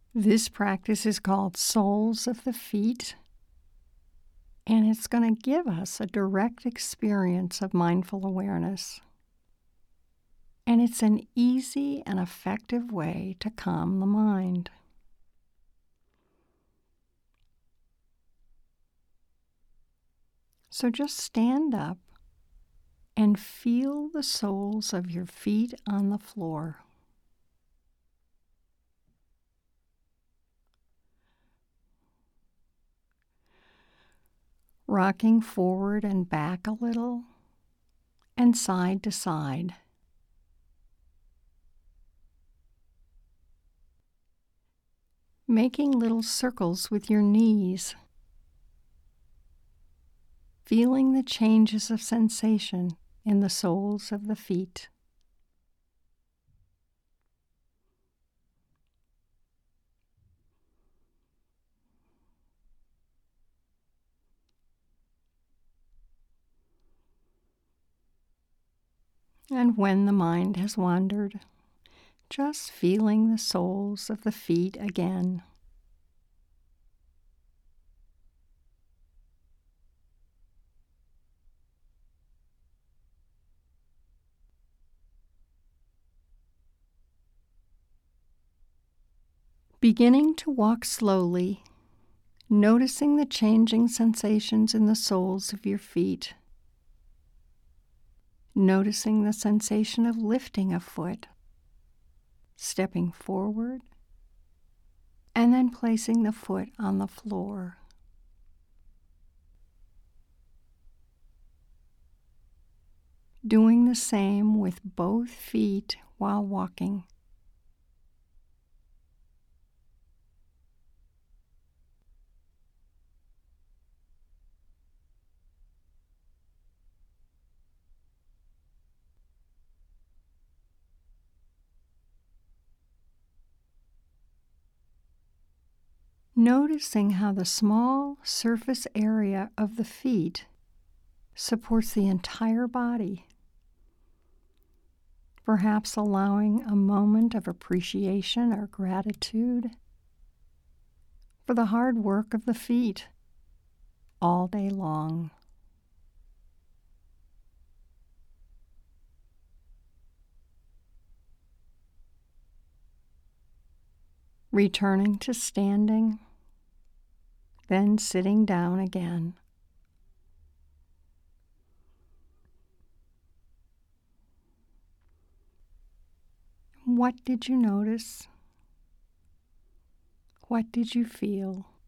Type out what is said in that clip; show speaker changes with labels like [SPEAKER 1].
[SPEAKER 1] This practice is called Soles of the Feet, and it's going to give us a direct experience of mindful awareness. And it's an easy and effective way to calm the mind. So just stand up and feel the soles of your feet on the floor. Rocking forward and back a little and side to side. Making little circles with your knees. Feeling the changes of sensation in the soles of the feet. And when the mind has wandered, just feeling the soles of the feet again. Beginning to walk slowly, noticing the changing sensations in the soles of your feet. Noticing the sensation of lifting a foot, stepping forward, and then placing the foot on the floor. Doing the same with both feet while walking. Noticing how the small surface area of the feet supports the entire body. Perhaps allowing a moment of appreciation or gratitude for the hard work of the feet all day long. Returning to standing, then sitting down again. What did you notice? What did you feel?